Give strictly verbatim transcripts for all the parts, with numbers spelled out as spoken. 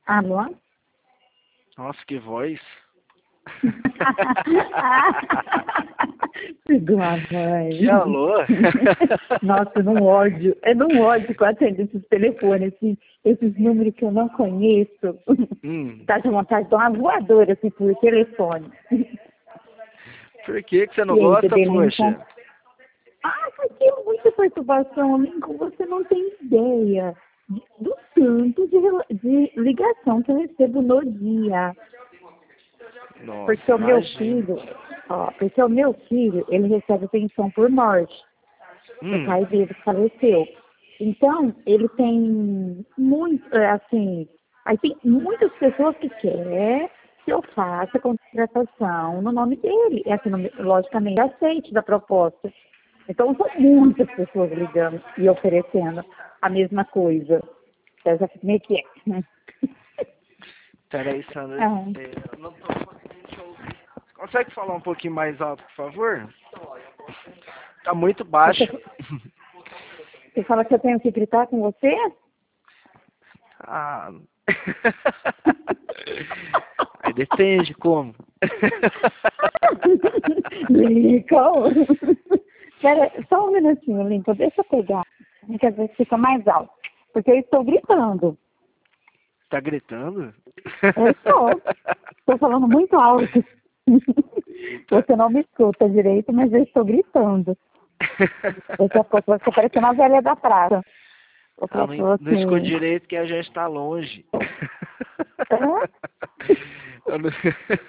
Alô? Nossa, que voz. Pegou a voz. Que alô? Nossa, num ódio. É num ódio que eu atendo esses telefones, assim, esses números que eu não conheço. Hum. Tá de vontade de dar uma voadora, assim, por telefone. Por que que você não E aí, gosta, bebê poxa? Lincoln? Ah, porque é muita perturbação, Lincoln. Você não tem ideia de- do tanto de, rela- de ligação que eu recebo no dia. Nossa, Porque o meu imagina. filho, ó, porque o meu filho, ele recebe pensão por morte. O Hum. pai dele faleceu. Então, ele tem muito, é, assim, aí tem muitas pessoas que querem que eu faça a contratação no nome dele. É assim, no- logicamente, aceite da proposta. Então, são muitas pessoas ligando e oferecendo a mesma coisa. Eu já fico meio quieta, né? Peraí, Sandra. Ah, É, eu não tô conseguindo te ouvir. Consegue falar um pouquinho mais alto, por favor? Tá muito baixo. você, você fala que eu tenho que gritar com você? Ah. Aí depende como. Lincoln. Espera só um minutinho, Lincoln. Deixa eu pegar. Que às vezes fica mais alto. Porque eu estou gritando. Tá gritando? Eu estou. Estou falando muito alto. Eita. Você não me escuta direito, mas eu estou gritando. Daqui a pouco vai ficar parecendo a velha da praça. Eu Ah, falei não, pra não escuto você. direito que a gente tá longe. Hã? Eu não...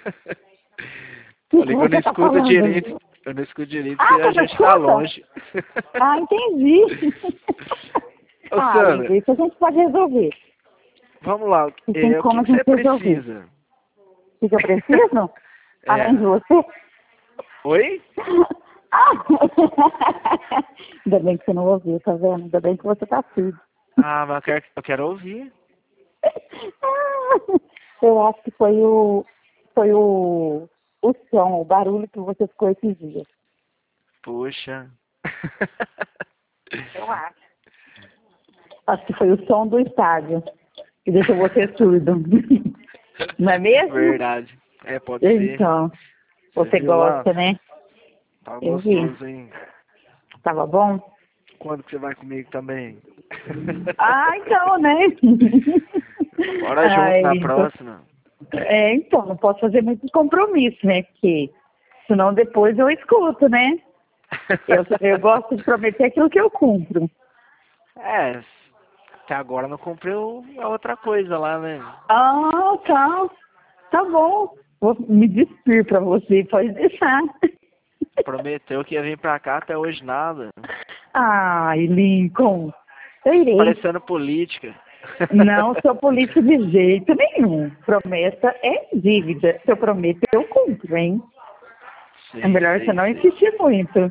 O que, que Falei que eu não você está escuto falando? direito. Eu não escuto direito Ah, porque a você não gente tá escuta? longe. Ah, entendi. Ô, Ah, Sandra, Lincoln, isso a gente pode resolver. vamos lá. E tem É, o que, como a que você gente resolver. precisa? O que, que eu preciso? Além É. de você? Oi? Ah! Ainda bem que você não ouviu, tá vendo? Ainda bem que você tá surdo. Ah, mas eu quero, eu quero ouvir. Eu acho que foi o foi o, o som, o barulho que você ficou esses dias. Puxa. Eu acho. Acho que foi o som do estádio que deixou você surdo. Não é mesmo? Verdade. É, pode ser. Então, Você você viu lá? gosta, né? Tá Eu vi. gostoso, hein? Tava bom? Quando que você vai comigo também? Ah, então, né? Bora junto Ai, na então, próxima. é, então, não posso fazer muito compromisso, né? Porque senão depois eu escuto, né? Eu, eu gosto de prometer aquilo que eu cumpro. É, até agora não cumpriu a outra coisa lá, né? Ah, tá. Tá bom. Vou me despir pra você, pode deixar. Prometeu que ia vir pra cá, até hoje nada. Ai, Lincoln. Eu irei. Parecendo política. Não sou político de jeito nenhum. Promessa é dívida. Se eu prometo, eu cumpro, hein? É Sei, melhor você sei, não sei. insistir muito.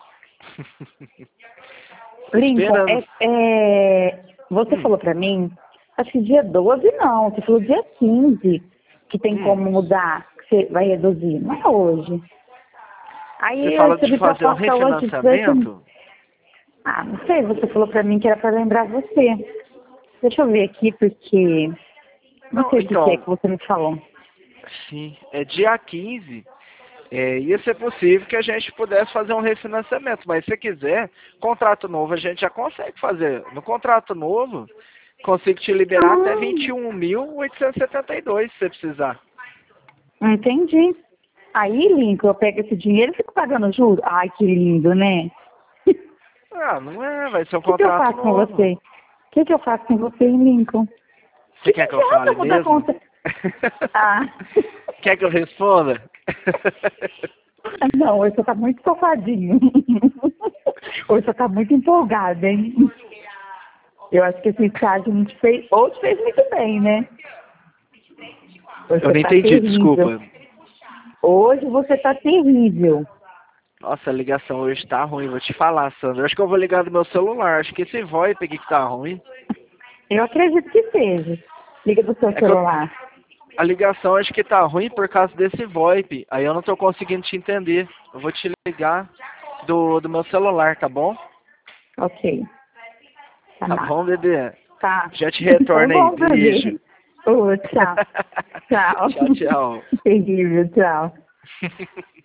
Tô Lincoln, esperando. é, é, você Hum, falou pra mim, acho que dia doze não, você falou dia quinze que tem hum. como mudar, que você vai reduzir. Não é hoje. Você Aí eu fala de recebi fazer um proposta hoje, dezoito. refinanciamento? Ah, não sei, você falou pra mim que era pra lembrar você. Deixa eu ver aqui, porque não Não, sei o que que é então, que você me falou. sim, é dia quinze. É, ia ser possível que a gente pudesse fazer um refinanciamento, mas se quiser, contrato novo a gente já consegue fazer. No contrato novo, consigo te liberar até vinte e Ah, um mil oitocentos e setenta e dois se você precisar. entendi. Aí, Lincoln, eu pego esse dinheiro e fico pagando juros. Ai, que lindo, né? Ah, não é, vai ser um O que, que eu contrato faço com novo. você? O que, que eu faço com você, hein, Lincoln? Você Que quer não que eu adianta fale mudar a mesmo? conta. Ah, Quer que eu responda? não, hoje você tá muito safadinho. Hoje você tá muito empolgado, hein? Eu acho que esse estágio não te fez, ou te fez muito bem, né? Hoje Eu você não tá entendi, terrível. desculpa. Hoje você tá terrível. Nossa, a ligação hoje tá ruim, vou te falar, Sandra. Acho que eu vou ligar do meu celular. Acho que esse VoIP aqui que tá ruim. Eu acredito que seja. Liga do seu É que eu, celular. a ligação acho que tá ruim por causa desse VoIP. Aí eu não tô conseguindo te entender. Eu vou te ligar do, do meu celular, tá bom? Ok. Tá Tá massa. bom, bebê? Tá. Já te Então retorno aí. bom, Beijo. bebê. Oh, tchau. Tchau. Tchau, tchau. Terrível, tchau.